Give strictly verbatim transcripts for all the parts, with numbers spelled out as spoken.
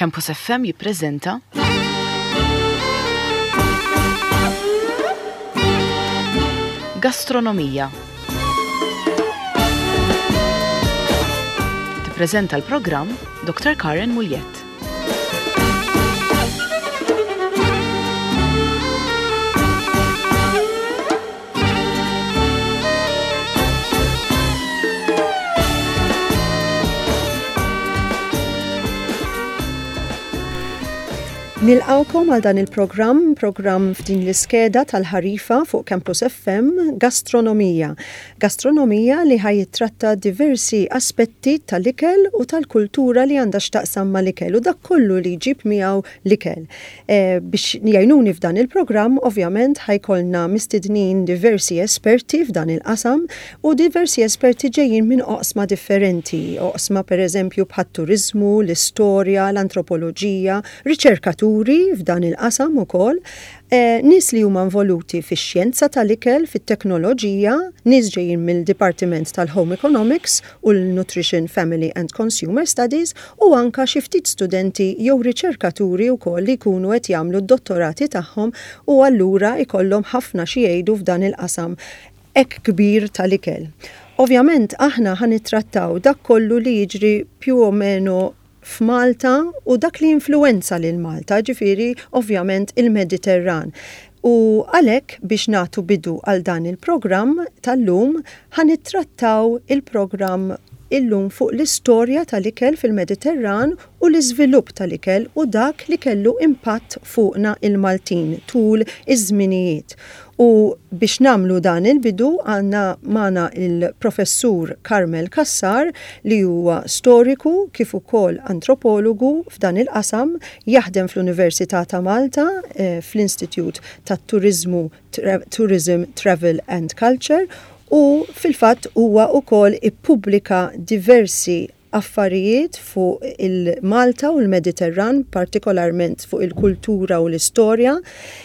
Campus F M jippreżenta Gastronomija. Tippreżenta l-programm doktor Karen Muljet. Nilqawkom għal dan il-programm, programm f'din l-iskeda tal-ħarifa fuq Campus F M, Gastronomija. Gastronomija li ħajjitratta diversi aspetti tal-ikel u tal-kultura li għandha x'taqsam mal-ikel u dak kollu li jġib miegħu l-ikel. E, biex jgħinuni f'dan il-programm, ovvjament ħajkolna mistednin diversi esperti f'dan il-qasam u diversi esperti ġejjin minn oqsma differenti, oqsma pereżempju bħat-turizmu, l-istorja, l-antropoloġija, riċerkaturi f'dan il-qasam ukoll, eh, nies li huma involuti fix-xjenza tal-ikel, fit-teknoloġija, nies ġejjin mill-Dipartiment tal-Home Economics u l-Nutrition, Family and Consumer Studies u anka xi ftit studenti jew riċerkaturi wkoll li jkunu qed jagħmlu d-dottorati tagħhom u allura jkollhom ħafna xi jgħidu f'dan il-qasam hekk kbir tal-ikel. Ovvjament aħna ħanittrattaw dak kollu li jiġri più o meno f'Malta u dak li influenza lil Malta, ġifieri ovvjament il-Mediterran. U għalhekk biex nagħtu bidu għal dan il-programm tal-lum ħanittrattaw il-programm illum fuq l-istorja tal-ikel fil-Mediterran u l-iżvilupp tal-ikel u dak li kellu impatt fuqna il-Maltin tul iż-żminijiet. U biex namlu dan il-bidu għanna mana il-professur Carmel Kassar li huwa storiku kif ukoll antropologu f'dan il-qasam, jaħdem fl-Università ta' Malta eh, fl-Institute tat Turizmu, Tra- Tourism, Travel and Culture u fil-fatt huwa ukoll ippubblika diversi affarijiet fuq il-Malta u l-Mediterran, partikolarment fuq il-kultura u l-istorja.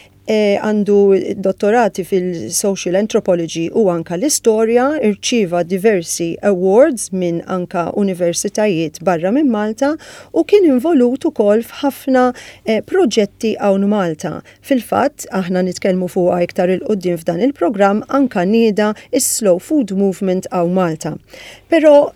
Għandu e, dottorati fil-social anthropology u anka l-istorja, irċiva diversi awards minn anka universitajiet barra minn Malta u kien involut ukoll f'ħafna e, proġetti hawn Malta. Fil-fatt aħna nitkellmu fuqha iktar il-qudiem f'dan il-programm anka nieda is-Slow Food Movement hawn Malta. Però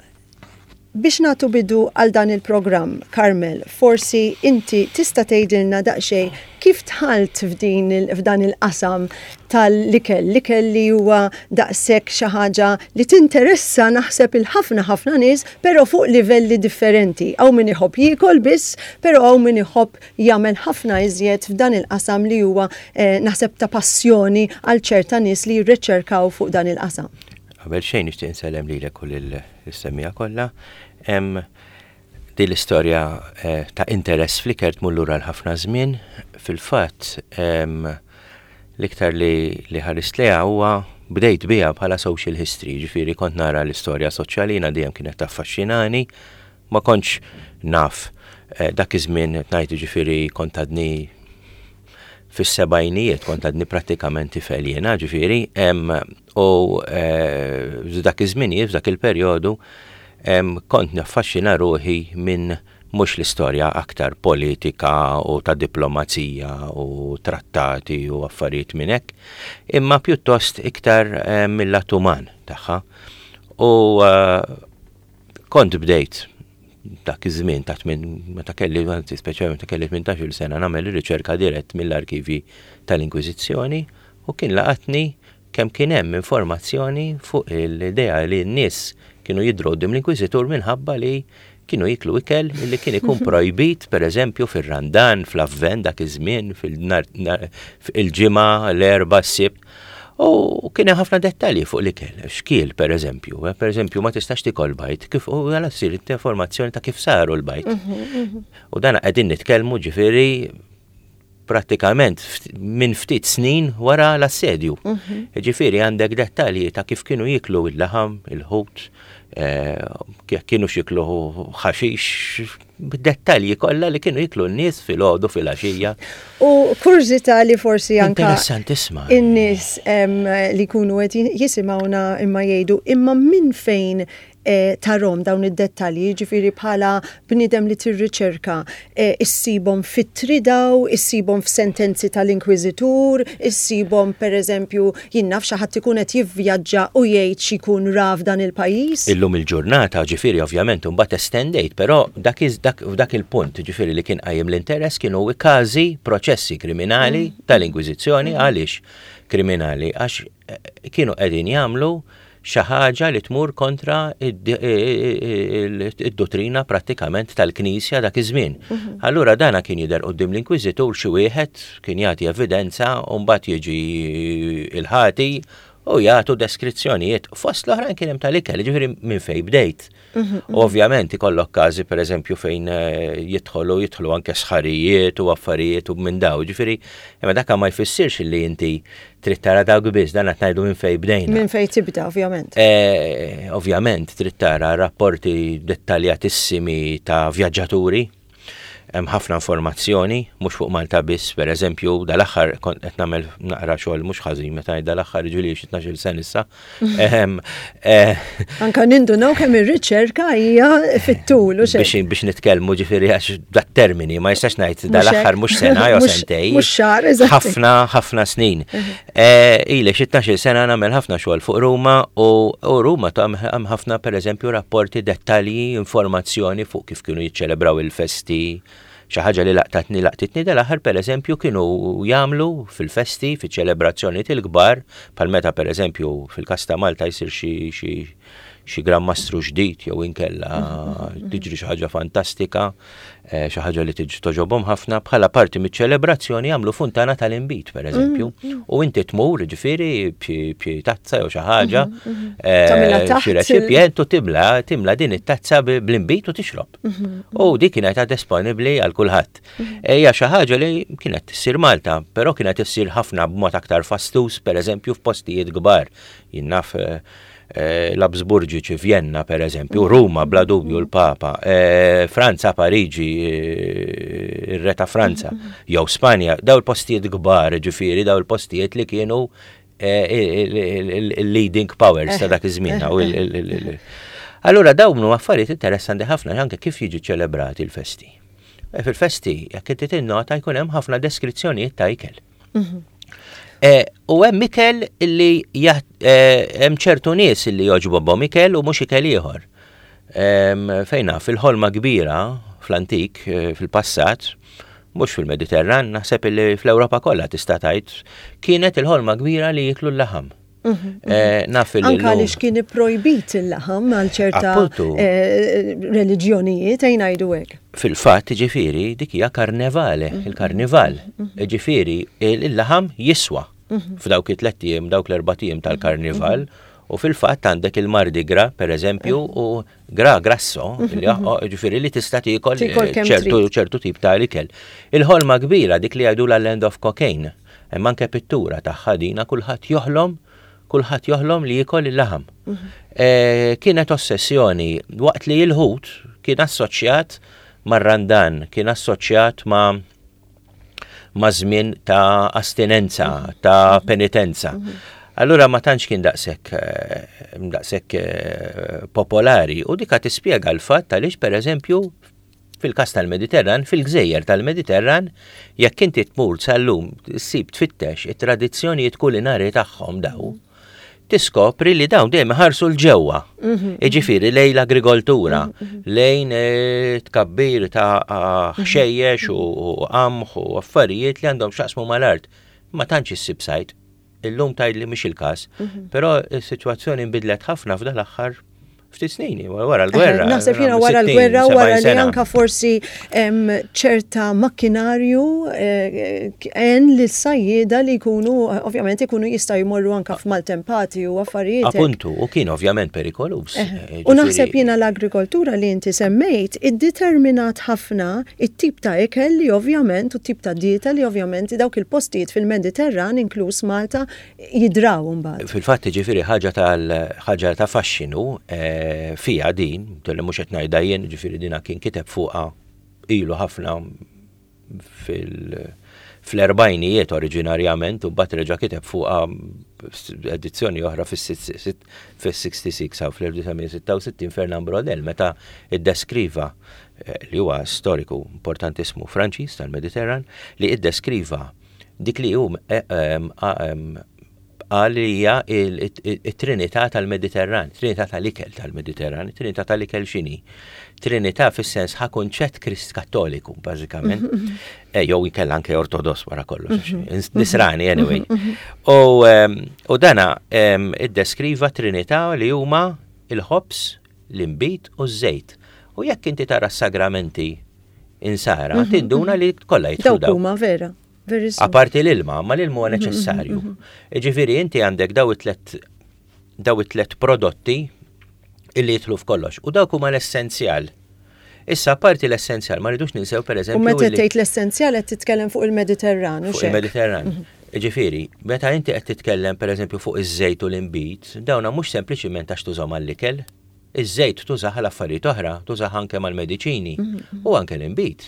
biex nagħtu bidu għal dan il-programm, Carmel, forsi inti tista' tgħidilna daqsxejn kif tħalt f'din f'dan il-qasam tal-ikel, l-ikel li huwa daqshekk xi ħaġa li tinteressa naħseb il-ħafna ħafna nies, però fuq livelli differenti. Hawn min iħobb jiekol biss, però hawn min iħobb jagħmel ħafna iżjed f'dan il-qasam li huwa eh, naħseb ta' passjoni għal ċerta nies li jirriċerkaw fuq dan il-qasam. Għabel xejn nixtieq insellem lilek kull il-semmija kollha. Hemm din l-istorja eh, ta' interess fl-ikel tmur lura l-ħafna żmien. Fil-fatt l-iktar li li ħarist leha huwa bdejt biha bħala social history, ġifieri kont nara l-istorja soċjalina dejjem kienet taffaxxinani, ma kontx naf eh, dak iż-żmien ngħid ġifieri kont għadni fis-sebgħinijiet kont għadni prattikament tifel jiena, ġifieri hemm u f'dak iż-żminijiet f'dak il-perjodu kont naffaxxina ruħi minn mhux l-istorja aktar politika u ta' diplomazija u trattati u affarijiet minn hekk, imma pjuttost iktar mill-lat uman tagħha. U kont bdejt dak iż-żmien ta' meta kelli speċjalment meta kelli tmintax-il sena nagħmel riċerka dirett mill-arkivi tal-Inkwiżizzjoni u kien laqatni kemm kien hemm informazzjoni fuq l-idea li n-nies kienu jidhru qudiem l-Inkwiżitur minħabba li kienu jiklu ikel li kien ikun projbit pereżempju fir-Randan, fl-Avvent dak iż-żmien, fil-ġimgħa, l-erba' s-sibt. U kien hemm ħafna dettalji fuq l-ikel, xkiel pereżempju, pereżempju ma tistax tikol bajt, kif u għala ssir informazzjoni ta' kif saru l-bajt. U dan qegħdin nitkellmu ġifieri prattikament minn ftit snin wara l-assedju. Ġifieri għandek dettalji ta' kif kienu jiklu il-laħam, il-ħut, kif kienu xiklu ħaxix, dettalji kollha li kienu jiklu n-nies fil-għodu fil-għaxija. U kurzita li forsi anka Interessant isma' in-nies li jkunu qed jisimgħuna imma jgħidu imma minn fejn tarom dawn id-dettalji, ġifieri bħala bniedem li tirriċerka issibhom fit-tridaw, issibhom f'sentenzi tal-inkwiżitur, issibhom pereżempju jien naf xi ħadd ikun qed jivvjaġġa u jgħid x'ikun ra f'dan il-pajjiż. Illum il-ġurnata ġifieri ovvjament imbagħad estendejt, però dak dak il-punt ġifieri li kien qajjem l-interess kienu każi proċessi kriminali tal-Inkwiżizzjoni għaliex kriminali għax kienu qegħdin jagħmlu xi ħaġa li tmur kontra id-dottrina prattikament tal-Knisja dak iż-żmien. Allura dana kien jidher quddiem l-Inkwiżitur xi wieħed kien jagħti evidenza u mbagħad jiġi il-ħati u jagħtu deskrizzjonijiet fost l-oħrajn kien hemm tal-ikel, ġifieri minn fejn bdejt. Ovvjament ikollok każi pereżempju fejn jidħolu jidħlu anke sħarijiet u affarijiet u minn daw, ġifieri imma dak ma jfissirx li inti trid tara dawk biss dan qed ngħidu minn fejn bdejna. Minn fejn tibda ovvjament. Ovvjament trid tara rapporti dettaljatissimi ta' vjaġġaturi. Hemm ħafna informazzjoni, mhux fuq Malta biss, pereżempju dal-aħħar kont qed nagħmel naqra xogħol mhux ħażin meta dal-aħħar ġieli xi tnax-il sen issa. Anke nindunaw kemm ir-riċerka hija fit-tul u xejn. Biex biex nitkellmu ġifieri għax dat-termini ma jistax ngħid dal-aħħar mhux sena jew sentej. Mhux xahar eżatt. Ħafna ħafna snin. Ili xi tnax-il sena nagħmel ħafna xogħol fuq Ruma u Ruma hemm ħafna pereżempju rapporti dettalji, informazzjoni fuq kif kienu jiċċelebraw il-festi. Xi ħaġa li laqtatni laqtitni dal-aħħar pereżempju kienu jagħmlu fil-festi, fiċ-ċelebrazzjonijiet il-kbar, bħal meta pereżempju fil-każ ta' Malta jsir xi xi xi Gran Mastru ġdid jew inkella tiġri xi ħaġa fantastika, xi ħaġa li tiġi toġobhom ħafna bħala parti miċ-ċelebrazzjoni jagħmlu funtana tal-inbit pereżempju. U inti tmur ġifieri b'xi tazza jew xi ħaġa xi reċipjent u timla timla din it-tazza bl-inbit u tixrob. U dik kienet disponibbli għal kulħadd. Hija xi ħaġa li kienet issir Malta, però kienet issir ħafna b'mod aktar fastus pereżempju f'postijiet kbar. Jien naf l-Absburġiċi Vienna per eżempju, Ruma bla dubju l-Papa, Franza, Pariġi, ir-re ta' Franza, jew Spanja, daw il-postijiet kbar ġifieri, daw il-postijiet li kienu il-leading powers ta' dak iż-żmien. Allura dawn huma affarijiet interessanti ħafna anke kif jiġi ċelebrati l-festi. Fil-festi jekk inti tinnota jkun hemm ħafna deskrizzjonijiet ta' ikel. U hemm ikel illi hemm ċertu nies illi jogħġbobhom ikel u mhux ikel ieħor. Fejna fil-ħolma kbira fl-antik fil-passat, mhux fil-Mediterran, naħseb illi fl-Ewropa kollha tista' tgħid kienet il-ħolma kbira li jiklu l-laħam. Anke għaliex kien ipprojbit il-laħam għal ċerta reliġjonijiet ejn ngħidu hekk. Fil-fatt ġifieri dik hija karnevale, il-karnival. Ġifieri il-laħam jiswa f'dawk it-tliet ijiem, dawk l-erba' ijiem tal-karnival u fil-fatt għandek il-Mardi Gras pereżempju u gra grasso, ġifieri li tista' tiekol ċertu tip ta' ikel. Il-ħolma kbira dik li jgħidu l-Land of Cocaine, hemm anke pittura tagħha dina kulħadd joħlom kulħadd joħlom li jikol il-laħam. Kienet ossessjoni waqt li l-ħut kien assoċjat mar-randan, kien assoċjat ma' ma' żmien ta' astinenza, ta' penitenza. Allura ma tantx kien daqshekk daqshekk popolari u dik qed tispjega l-fatt għaliex pereżempju fil-każ tal-Mediterran, fil-gżejjer tal-Mediterran, jekk inti tmur sal-lum ssib tfittex it-tradizzjonijiet kulinari tagħhom daw, tiskopri li dawn dejjem ħarsu l-ġewwa. Jiġifieri lejn l-agrikoltura, lejn tkabbir ta' ħxejjex u qamħ u affarijiet li għandhom x'aqsmu mal-art. Ma tantx issib sajt, illum tgħidli mhix il-każ, però s-sitwazzjoni nbidlet ħafna f'dan l-aħħar ftit snin wara l-gwerra. Naħseb jiena wara l-gwerra wara li anke forsi ċerta makkinarju għen li s-sajjieda li jkunu ovvjament ikunu jistgħu jmorru anke f'maltempati u affarijiet. Appuntu, u kien ovvjament perikolus. U naħseb jiena l-agrikoltura li inti semmejt iddeterminat ħafna it-tip ta' ikel li ovvjament u t-tip ta' dieta li ovvjament dawk il-postijiet fil-Mediterran inkluż Malta jidraw mbagħad. Fil-fatt ġifieri ħaġa tal-ħaġa ta' faxxinu fija din, tulli mhux qed ngħidha jien, ġifieri dina kien kiteb fuqha ilu ħafna fil-erbajnijiet oriġinarjament u bat reġa' kiteb fuqha edizzjoni oħra fis-sixty-six aw fl-1966 Fernand Braudel meta iddeskriva li huwa storiku importantissimu Franċiż tal-Mediterran li iddeskriva dik li hu qal li hija it-Trinità tal-Mediterran, Trinità tal-ikel tal-Mediterran, Trinità tal-ikel x'inhi? Trinità fis-sens ħa kunċett Krist Kattoliku bażikament, jew inkella anke Ortodoss wara kollox, nisrani anyway. U dana iddeskriva Trinità li huma il-ħobs, l-imbit u ż-żejt. U jekk inti tara s-sagramenti insara, tinduna li kollha jidħlu daw. Dawk huma vera. Aparti l-ilma, ma l-ilma huwa neċessarju. Ġifieri inti għandek daw it-tlet daw it-tlet prodotti illi jidħlu f'kollox. U dawk huma l-essenzjal. Issa parti l-essenzjal, ma rridux ninsew pereżempju. U meta tgħid l-essenzjal qed titkellem fuq il-Mediterran, fuq il-Mediterran. Ġifieri, meta inti qed titkellem pereżempju fuq iż-żejt u l-imbit, dawna mhux sempliċiment għax tużhom għall-ikel. Iż-żejt tużaħ għal affarijiet oħra, tużaħ anke mal-mediċini u anke l-imbit.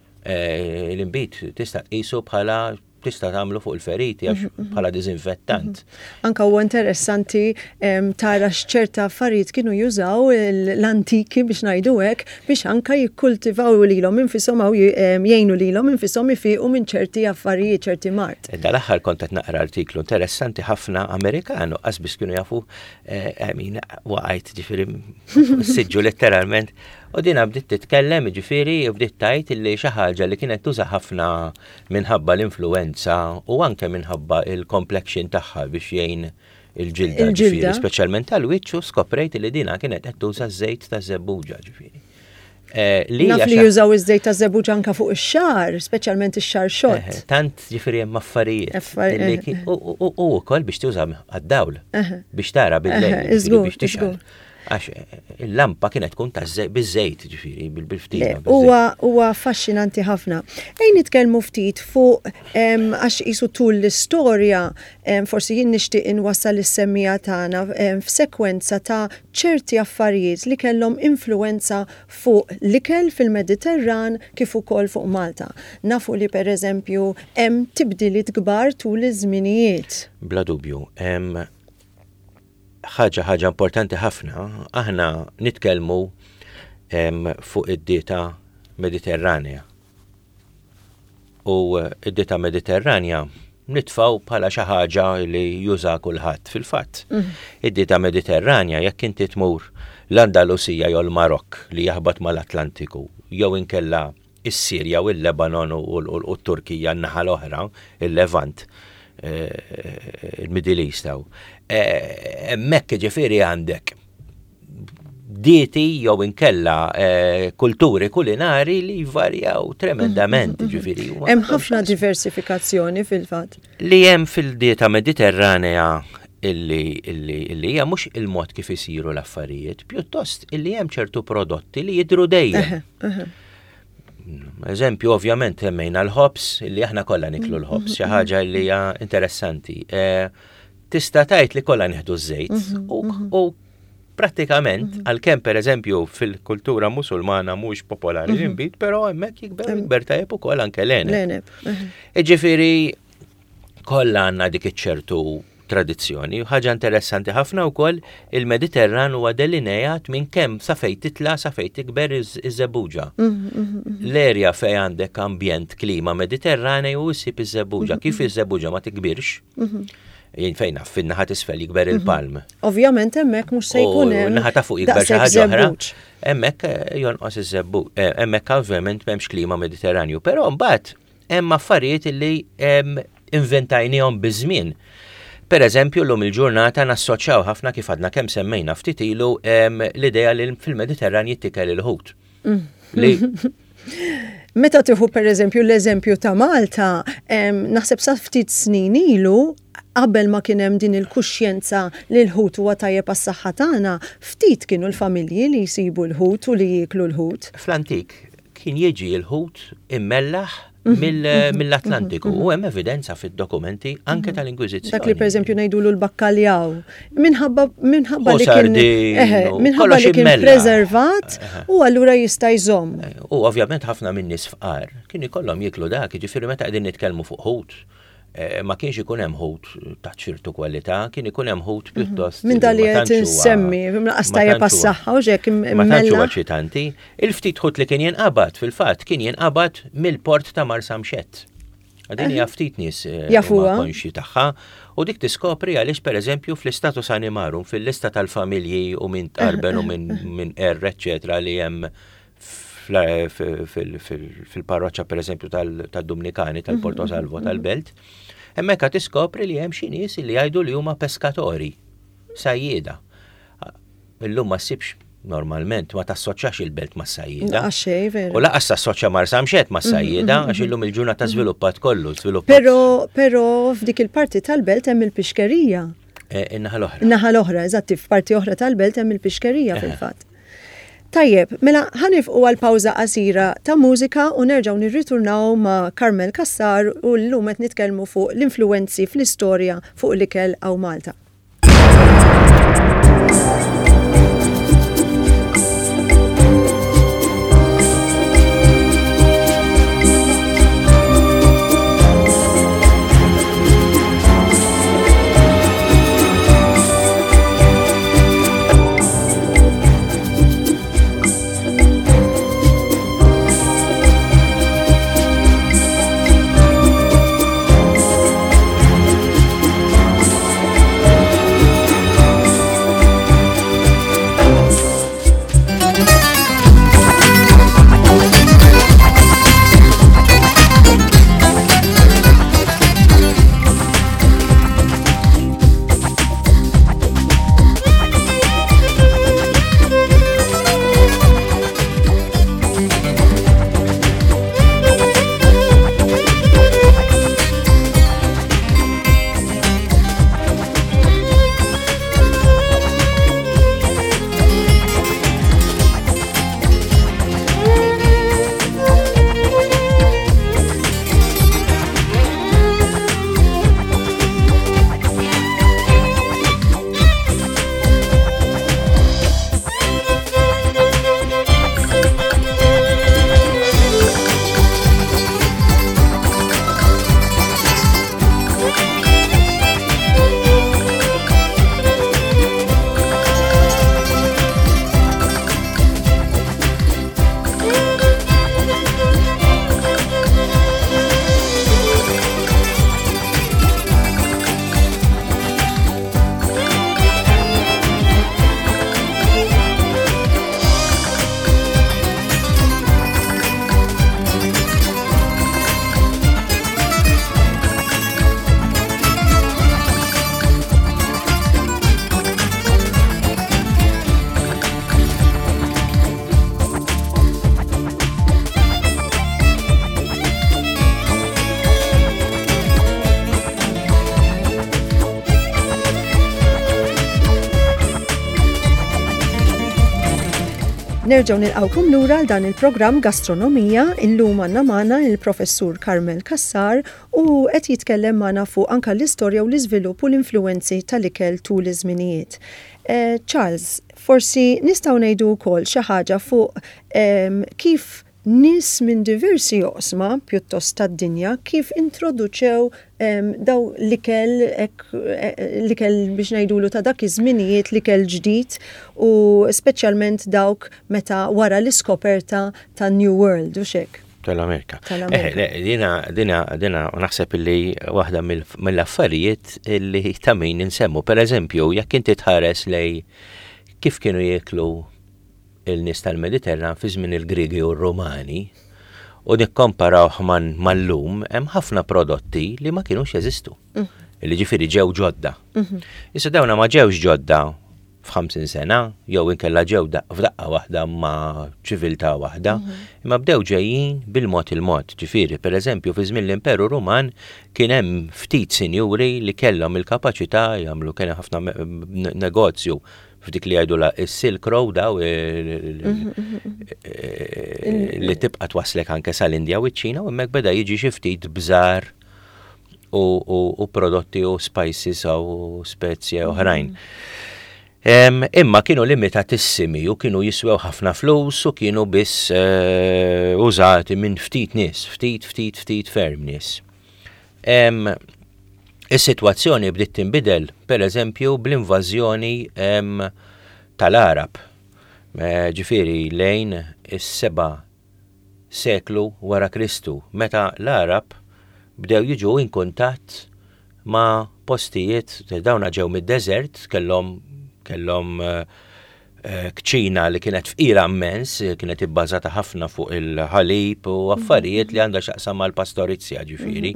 L-imbit tista' tqisu bħala tista' tagħmlu fuq il-feriti għax bħala diżinfettant. Anka huwa interessanti tara x'ċerta affarijiet kienu jużaw l-antiki biex ngħidu hekk biex anke jikkultivaw lilhom infisom aw jgħinu lilhom infisom ifiqu minn ċerti affarijiet, ċerti mart. Dal-aħħar kont qed naqra artiklu interessanti ħafna Amerikanu qas biex kienu jafu min waqgħet ġifieri siġġu letteralment. U dina bdiet titkellem ġifieri u bdiet tgħid illi xi ħaġa li kienet tuża ħafna minħabba l-influenza u anke minħabba il-complexion tagħha biex jgħin il-ġilda ġifieri, speċjalment tal-wiċċ u skoprejt li dina kienet qed tuża żejt ta' żebbuġa ġifieri. Naf li jużaw iż-żejt ta' żebbuġa anke fuq ix-xahar, speċjalment ix-xahar xott. Tant ġifieri hemm affarijiet. U wkoll biex tuża għad-dawl biex tara bil-lejl biex tixqar. Għax il-lampa kienet tkun ta' biż-żejt ġifieri bil-ftina. Huwa huwa affaxxinanti ħafna. Ejn nitkellmu ftit fuq għax qisu tul l-istorja forsi jien nixtieq inwassal is-semmija tagħna f'sekwenza ta' ċerti affarijiet li kellhom influenza fuq l-ikel fil-Mediterran kif ukoll fuq Malta. Nafu li pereżempju hemm tibdiliet kbar tul iż-żminijiet. Bla dubju, ħaġa ħaġa importanti ħafna, aħna nitkellmu fuq id-dieta Mediterranja. U id-dieta Mediterranja nitfaw bħala xi ħaġa li juża kulħadd fil-fatt. Id-dieta Mediterranja jekk inti tmur l-Andalusija jew l-Marokk li jaħbad mal-Atlantiku jew inkella is-Sirja u l-Lebanon u t-Turkija n-naħa l-oħra, il-Levant, il-Middle East taw. Mekk ġifieri għandek dieti jew inkella kulturi kulinari li jvarjaw tremendament ġifieri. Hemm ħafna diversifikazzjoni fil-fatt. Li hemm fil-dieta Mediterranea illi illi hija mhux il-mod kif isiru l-affarijiet, pjuttost illi hemm ċertu prodotti li jidhru dejjem. Eżempju, ovvjament, hemmejna l-ħobs, illi aħna kollha niklu l-ħobs, xi ħaġa li hija interessanti. Tista' tgħid li kollha nieħdu ż-żejt u prattikament għalkemm pereżempju fil-kultura Musulmana mhux popolari l-inbit, però hemmhekk jikber jikber tajjeb ukoll anke l-għeneb. Jiġifieri kollha għandna dik iċ-ċertu tradizzjoni. Ħaġa interessanti ħafna wkoll il-Mediterran huwa delinejat minn kemm sa fejn titla' sa fejn tikber iż-żebbuġa. L-erja fejn għandek ambjent klima Mediterranej u issib iż-żebbuġa. Kif iż-żebbuġa ma tikbirx? Jien fejn naf fin-naħa t'isfel jikber il-palm. Ovvjament hemmhekk mhux se jkun hemm. Naħa ta' fuq jikber xi ħaġa oħra. Hemmhekk jonqos iż-żebbuġ. Hemmhekk ovvjament m'hemmx klima Mediterranju, però mbagħad hemm affarijiet li inventajnihom biż-żmien. Per eżempju, l-lum il-ġurnata nassoċjaw ħafna kif għadna kemm semmejna ftit ilu l-idea li fil-Mediterran jittikel il-ħut. Meta tieħu per eżempju l-eżempju ta' Malta, naħseb sa ftit snin ilu qabel ma kien hemm din il-kuxjenza li l-ħut huwa tajjeb għas-saħħa tagħna, ftit kienu l-familji li jsibu l-ħut u li jieklu l-ħut. Fl-antik kien jiġi l-ħut immellaħ mill-Atlantiku. U hemm evidenza fid-dokumenti anke tal-Inkwiżizzjoni. Dak li pereżempju ngħidulu l-bakkaljaw. Minħabba minħabba li kien minħabba li kien preservat u allura jista' jżomm. U ovvjament ħafna minn nies fqar kien ikollhom jiklu dak, jiġifieri meta qegħdin nitkellmu fuq ħut. Ma kienx ikun hemm ħut ta' ċertu kwalità, kien ikun hemm ħut pjuttost. Minn dali qed insemmi, qastajja pas-saħħa u ġek immella. Ma tantx huwa ċitanti. Il-ftit ħut li kien jinqabad fil-fatt kien jinqabad mill-port ta' Marsa Mxett. Għadin hija ftit nies ma konxi tagħha u dik tiskopri għaliex pereżempju fl-istatus animarum fil-lista tal-familji u minn tarben u minn R, eċetera li hemm fil-parroċċa pereżempju tad-Dominikani tal-Porto Salvo tal-Belt, hemmhekk qed tiskopri li hemm xi nies li jgħidu li huma peskatori, sajjieda. Illum ma ssibx normalment ma tassoċjax il-belt ma' sajjieda. U laqas tassoċja Marsa Mxett ma' sajjieda għax illum il-ġurnata żviluppat kollu, żviluppat. Però però f'dik il-parti tal-belt hemm il-pixkerija. In-naħa l-oħra. In-naħa l-oħra, eżatt, f'parti oħra tal-belt hemm il-pixkerija fil-fatt. Tajjeb, mela ħanifqu għal pawża qasira ta' mużika u nerġgħu nirriturnaw ma' Carmel Kassar u llum qed nitkellmu fuq l-influenzi fl-istorja fuq l-ikel għaw Malta. Nerġgħu nilqawkom lura għal dan il-programm Gastronomija, illum għandna magħna il-Professur Carmel Kassar u qed jitkellem magħna fuq anke l-istorja u l-iżvilupp u l-influenzi tal-ikel tul iż-żminijiet. Charles, forsi nistgħu ngħidu wkoll xi ħaġa fuq kif nies minn diversi oqsma pjuttost tad-dinja kif introduċew daw l-ikel l-ikel biex ngħidulu ta' dak iż-żminijiet l-ikel ġdid u speċjalment dawk meta wara l-iskoperta ta' New World u xek. Tal-Amerika. Dina dina dina naħseb li waħda mill-affarijiet li ta' min insemmu. Pereżempju, jekk inti tħares lej kif kienu jieklu il-nies tal-Mediterran fi żmien il-Griegi u r-Rumani u nikkomparawh mal-lum hemm ħafna prodotti li ma kienux jeżistu. Li ġifieri ġew ġodda. Issa dawna ma ġewx ġodda f'ħamsin sena, jew inkella ġew f'daqqa waħda ma' ċiviltà waħda, imma bdew ġejjin bil-mod il-mod. Ġifieri, pereżempju, fi żmien l-Imperu Ruman kien hemm ftit sinjuri li kellhom il-kapaċità jagħmlu kien ħafna negozju f'dik li għajdu la il-Silk Road daw li tibqa twaslek anke sal-Indja u ċ-Ċina u hemmhekk beda jiġi xi ftit bżar u prodotti u spices u spezje oħrajn. Imma kienu limitatissimi u kienu jiswew ħafna flus u kienu biss użati minn ftit nies, ftit, ftit, ftit ferm nies. Is-sitwazzjoni bdiet tinbidel, pereżempju bl-invażjoni tal-Arab. Ġifieri lejn is-seba' seklu wara Kristu, meta l-Arab bdew jiġu in kuntatt ma' postijiet dawn ġew mid-deżert, kellhom kellhom kċina li kienet fqira immens, kienet ibbażata ħafna fuq il-ħalib u affarijiet li għandha x'aqsam mal-pastorizja ġifieri.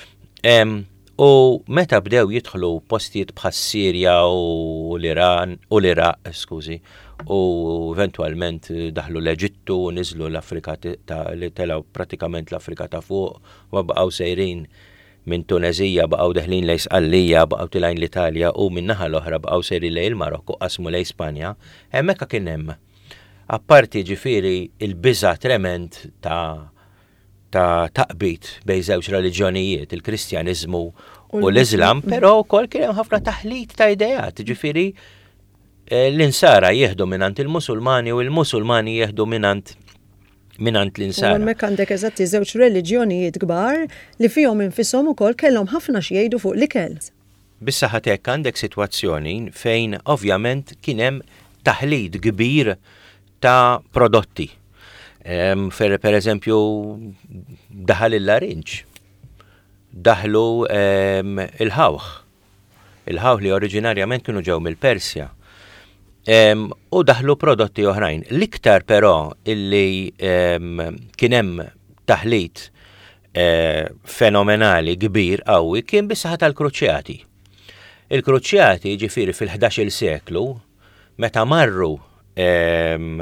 U meta bdew jidħlu postijiet bħas Sirja u l-Iran u l-Iraq, skużi, u eventwalment daħlu l-Eġittu u niżlu l-Afrika li telgħu pratikament l-Afrika ta' fuq u baqgħu sejrin minn Tunezija baqgħu deħlin lejn Sqallija, baqgħu tilgħin l-Italja u min naħa l-oħra baqgħu sejrin lejn il-Marokku qasmu lejn Spanja, hemmhekk kien hemm. Apparti ġifieri il-biża' trement ta' ta' taqbit bejn żewġ reliġjonijiet, il-Kristjaniżmu u l-Iżlam, però wkoll kien hemm ħafna taħlit ta' idejat, ġifieri l-insara jieħdu minant il-Musulmani u l-Musulmani jieħdu minant minant l-insara. U hemmhekk għandek eżatti żewġ reliġjonijiet kbar li fihom infisom ukoll kellhom ħafna x'jgħidu fuq l-ikel. Bis-saħħa hekk għandek sitwazzjoni fejn ovvjament kien hemm taħlit kbir ta' prodotti. Per, per eżempju, daħal il-larinġ, daħlu um, il-ħawħ, il-ħawħ li oriġinarjament kienu ġew mill-Persja, um, u daħlu prodotti oħrajn. L-iktar però illi um, kien hemm taħlit uh, fenomenali kbir qawwi kien bis-saħħa tal-Kruċjati. Il-Kruċjati ġifieri fil-ħdax-il seklu meta marru um,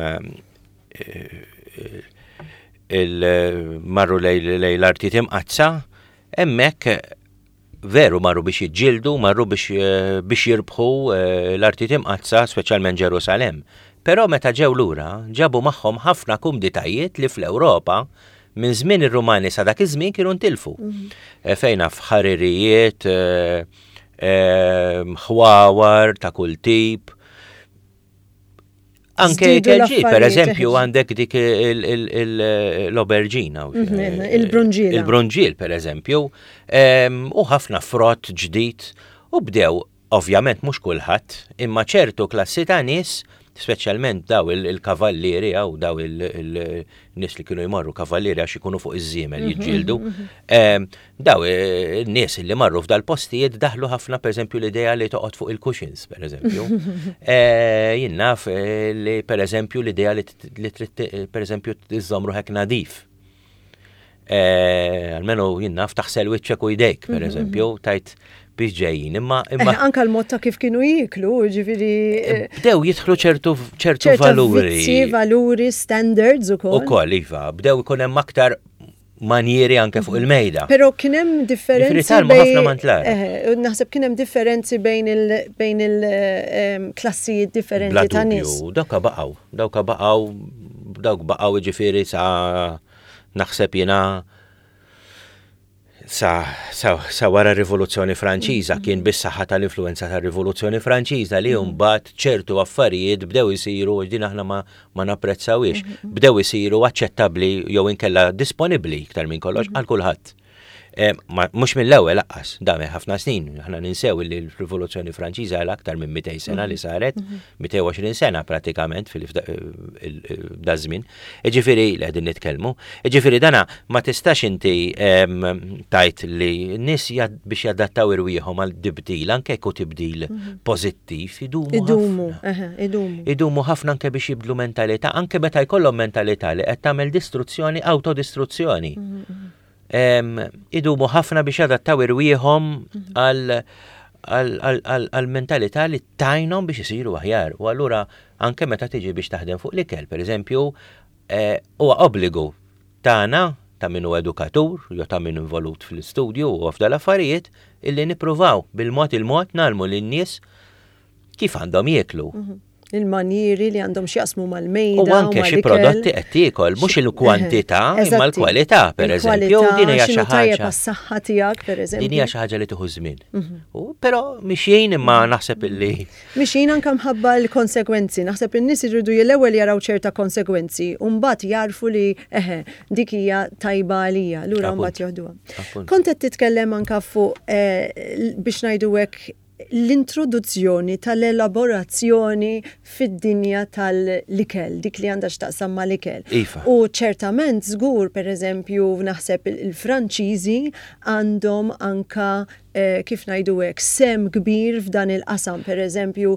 il-marru lej l-arti timqazza, hemmhekk veru marru biex jiġġieldu, marru biex jirbħu l-arti timqazza, speċjalment Ġerusalemm. Però meta ġew lura, ġabu magħhom ħafna kumditajiet li fl-Ewropa minn żmien ir-Rumani sa dak iż-żmien kienu ntilfu. Fejna f'ħaririjiet, ħwawar ta' kull tip. Anke kelġi, per eżempju, għandek dik l-aubergina. Il-brunġil. Il-brunġil, per eżempju, u ħafna frott ġdid, u bdew, ovvjament, mhux kulħadd, imma ċertu klassi ta' nies, speċjalment daw il-kavallieri għaw daw il-nies li kienu jmarru kavallieri għax ikunu fuq iż-żiemel jiġġieldu, daw il-nies li marru f'dal postijiet daħlu ħafna per eżempju l-idea li toqgħod fuq il-cushions, per eżempju. Jien naf li per eżempju l-idea li trid per eżempju tiżżomm ruħek nadif. Almenu jien naf taħsel wiċċek u jdejk, per eżempju, tajt biex ġejjin, imma imma anke l-mod ta' kif kienu jiklu, ġifieri bdew jidħlu ċertu ċertu valuri. Vizzi, valuri, standards ukoll. Ukoll iva, bdew ikun hemm aktar manjieri anke fuq il-mejda. Però kien hemm differenzi bejn naħseb kien hemm differenzi bejn il bejn il-klassijiet differenti ta' nies. Dawk baqgħu, dawk baqgħu, dawk baqgħu ġifieri sa naħseb jiena Sa, sa, sa wara r-Rivoluzzjoni Franċiża kien bis-saħħa tal-influenza tar-Rivoluzzjoni Franċiża li mbagħad ċertu affarijiet bdew isiru din aħna ma, ma napprezzawiex, bdew isiru aċċettabbli jew inkella disponibbli iktar minn kollox għal kulħadd. Mhux mill-ewwel laqqas, dame ħafna snin, aħna ninsew li l-Rivoluzzjoni Franċiża għal aktar minn mitej sena li saret, mitej u għoxrin sena pratikament fil-da żmien. Ġifieri li qegħdin nitkellmu, ġifieri dana ma tistax inti tajt li n-nies biex jadattaw irwieħhom għal tibdil, anke jekk tibdil pożittiv, idumu ħafna. Idumu. Idumu ħafna anke biex jibdlu mentalità, anke meta jkollhom mentalità li qed tagħmel distruzzjoni, autodistruzzjoni. Idumu ħafna biex jadattaw irwieħhom għal-mentalità li tajnom biex isiru aħjar. U allura anke meta tiġi biex taħdem fuq l-ikel, per eżempju, huwa obbligu tagħna ta' minnu edukatur, jew ta' minnu involut fil-studju u f'dal affarijiet illi nippruvaw bil-mod il-mod nagħmlu lin-nies kif għandhom jieklu. Il-manjiri li għandhom x'jaqsmu mal-mejda. U anke xi prodotti qed tiekol, mhux il-kwantità imma l-kwalità, pereżempju, din hija xi ħaġa. Saħħa tiegħek, pereżempju. Din hija xi ħaġa li tieħu żmien. Però mixjin imma naħseb illi. Mixjin anke mħabba l-konsegwenzi, naħseb in-nies irridu l-ewwel jaraw ċerta konsegwenzi u mbagħad jarfu li eħe dik hija tajba għalija, lura mbagħad joħduha. Kont qed titkellem anke fuq biex ngħidu hekk l-introduzzjoni tal-elaborazzjoni fid-dinja tal-likel, dik li għandha x'taqsam mal-likel. U ċertament żgur, pereżempju, naħseb il-Franċiżi għandhom anka kif ngħidu hekk sem kbir f'dan il-qasam, pereżempju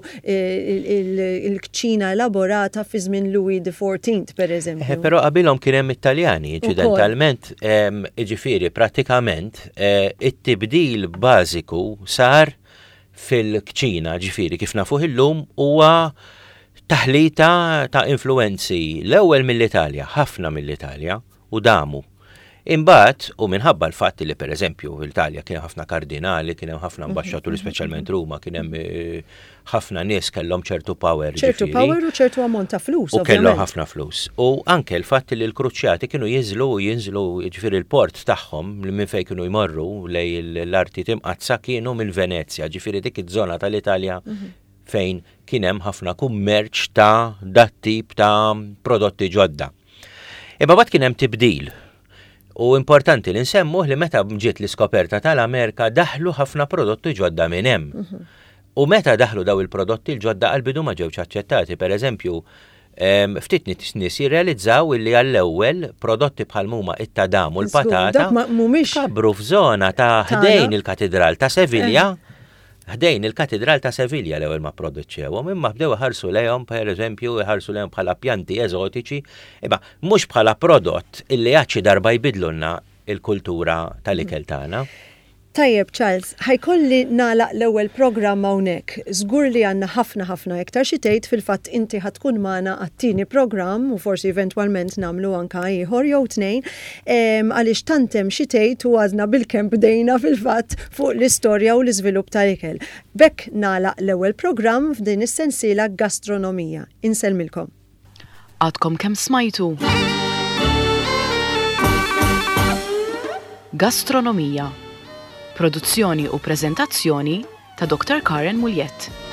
il-kċina elaborata fi żmien Louis the fourteenth, pereżempju. Però qabilhom kien hemm Italjani, inċidentalment, jiġifieri prattikament it-tibdil bażiku sar fil-kċina, ġifiri, kif nafuh illum huwa taħlita ta' influenzi l-ewwel mill-Italja, ħafna mill-Italja, u damu. Imbagħad, u minħabba l-fatt li pereżempju fl-Italja kien ħafna kardinali, kien hemm ħafna ambaxxaturi speċjalment Ruma, kien hemm ħafna nies kellhom ċertu power. ċertu power u ċertu ammont ta' flus. U kellhom ħafna flus. U anke l-fatt li l-kruċjati kienu jinżlu u jinżlu ġifieri l-port tagħhom li minn fejn kienu jmorru lej l-arti timqazza kienu mill-Venezja, ġifieri dik iż-żona tal-Italja fejn kien hemm ħafna kummerċ ta' dat tip ta' prodotti ġodda. Imma bad kien hemm tibdil. U importanti li nsemmuh li meta ġiet l-iskoperta tal-Amerika daħlu ħafna prodotti ġodda minn hemm. U meta daħlu daw il-prodotti l-ġodda għal-bidu ma ġewx aċċettati, pereżempju, ftit nies jirrealizzaw illi għall-ewwel prodotti bħal huma it-tadam u l-patata kabru f'żona ta' ħdejn il-Katedral ta' Sevilla. Ħdejn il-Katedral ta' Sevilla l-ewwel ma produċċewhom, imma bdew iħarsu lejhom pereżempju iħarsu lejhom bħala pjanti eżotiċi, imma mhux bħala prodott illi għaxi darba jbidlulna il-kultura tal-ikel tagħna. Tajjeb, Charles, ħajkolli nagħlaq l-ewwel programm hawnhekk. Żgur li għandna ħafna ħafna iktar xi tgħid fil-fatt inti ħatkun magħna għat-tieni programm u forsi eventwalment nagħmlu anke ieħor jew tnejn għaliex tant hemm xi tgħid u għadna bil-kemm bdejna fil-fatt fuq l-istorja u l-iżvilupp tal-ikel. Bekk nagħlaq l-ewwel programm f'din is-sensiela gastronomija. Insellmilkom. Għadkom kemm smajtu. Gastronomija. Produzzjoni u preżentazzjoni ta' doktor Karen Muljet.